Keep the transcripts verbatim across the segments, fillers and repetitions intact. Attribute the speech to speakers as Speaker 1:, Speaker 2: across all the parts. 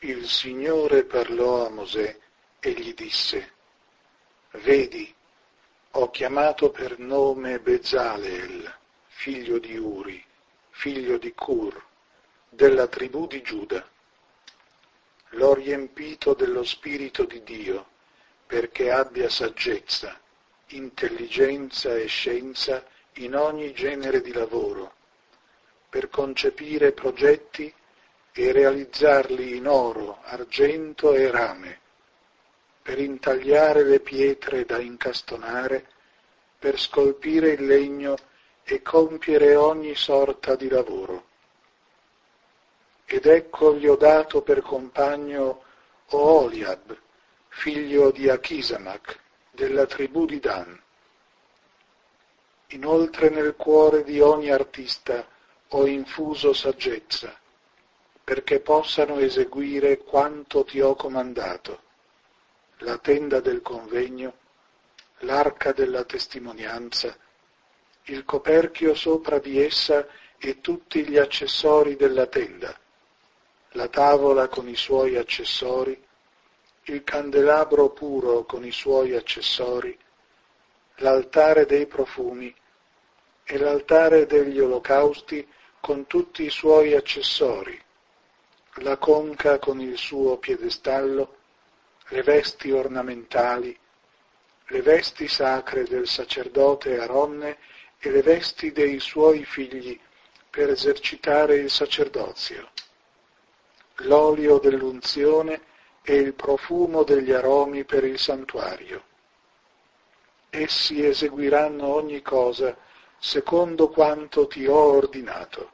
Speaker 1: Il Signore parlò a Mosè e gli disse: Vedi, ho chiamato per nome Bezaleel, figlio di Uri, figlio di Cur, della tribù di Giuda. L'ho riempito dello Spirito di Dio, perché abbia saggezza, intelligenza e scienza in ogni genere di lavoro, per concepire progetti e realizzarli in oro, argento e rame, per intagliare le pietre da incastonare, per scolpire il legno e compiere ogni sorta di lavoro. Ed ecco gli ho dato per compagno Oholiab, figlio di Achisamach, della tribù di Dan. Inoltre nel cuore di ogni artista ho infuso saggezza, perché possano eseguire quanto ti ho comandato: la tenda del convegno, l'arca della testimonianza, il coperchio sopra di essa e tutti gli accessori della tenda, la tavola con i suoi accessori, il candelabro puro con i suoi accessori, l'altare dei profumi e l'altare degli olocausti con tutti i suoi accessori, la conca con il suo piedestallo, le vesti ornamentali, le vesti sacre del sacerdote Aronne e le vesti dei suoi figli per esercitare il sacerdozio, l'olio dell'unzione e il profumo degli aromi per il santuario. Essi eseguiranno ogni cosa secondo quanto ti ho ordinato.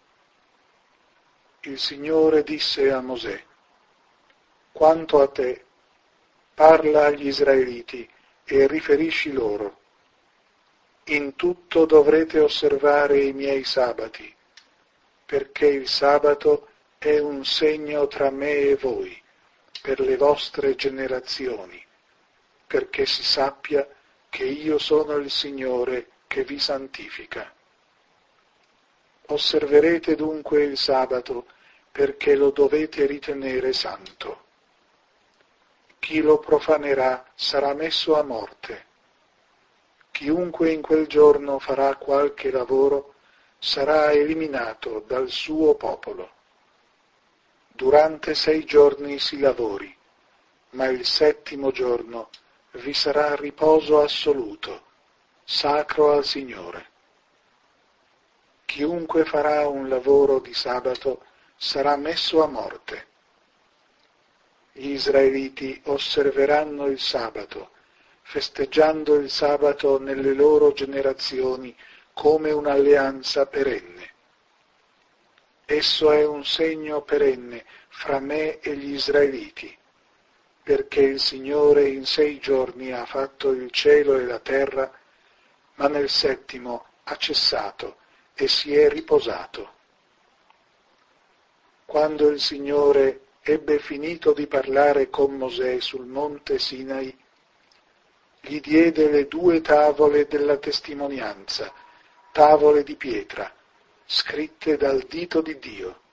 Speaker 1: Il Signore disse a Mosè: Quanto a te, parla agli Israeliti e riferisci loro: in tutto dovrete osservare i miei sabati, perché il sabato è un segno tra me e voi, per le vostre generazioni, perché si sappia che io sono il Signore che vi santifica. Osserverete dunque il sabato, perché lo dovete ritenere santo. Chi lo profanerà sarà messo a morte. Chiunque in quel giorno farà qualche lavoro sarà eliminato dal suo popolo. Durante sei giorni si lavori, ma il settimo giorno vi sarà riposo assoluto, sacro al Signore. Chiunque farà un lavoro di sabato sarà messo a morte. Gli Israeliti osserveranno il sabato, festeggiando il sabato nelle loro generazioni come un'alleanza perenne. Esso è un segno perenne fra me e gli Israeliti, perché il Signore in sei giorni ha fatto il cielo e la terra, ma nel settimo ha cessato e si è riposato. Quando il Signore ebbe finito di parlare con Mosè sul monte Sinai, gli diede le due tavole della testimonianza, tavole di pietra, scritte dal dito di Dio.